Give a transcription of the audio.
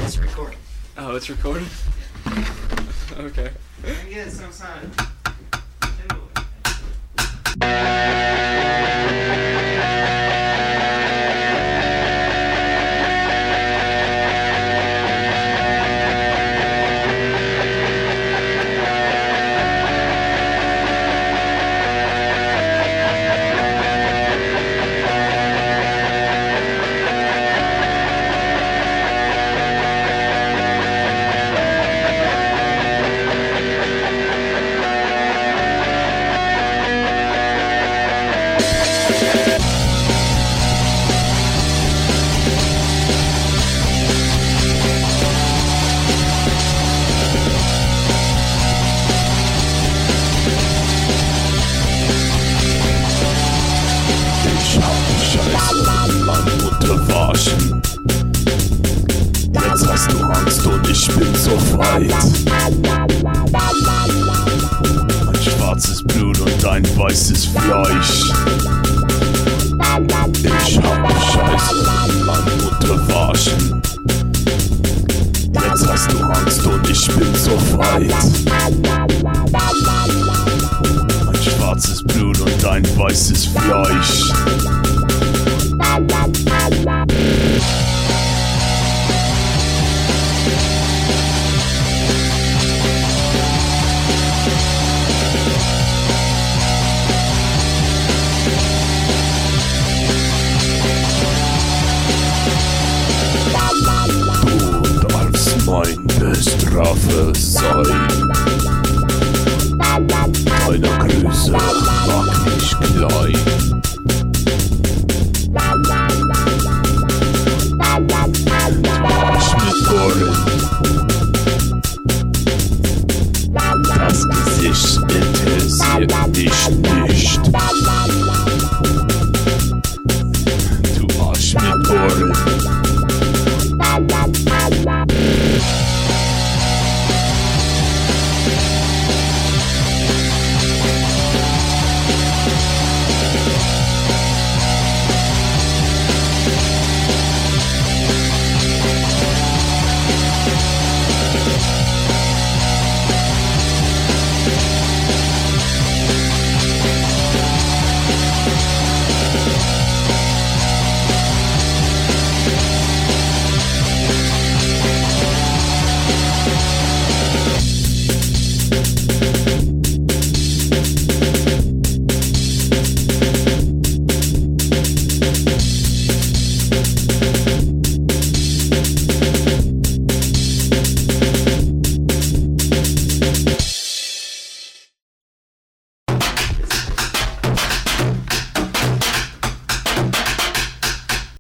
It's recording. Oh, it's recording? Okay. Can I get some sign? Waschen. Jetzt hast du Angst und ich bin so weit. Mein schwarzes Blut und dein weißes Fleisch. Ich hab die Scheiße an meine Mutter waschen. Jetzt hast du Angst und ich bin so weit. Mein schwarzes Blut und dein weißes Fleisch. Du darfst meine Strafe sein.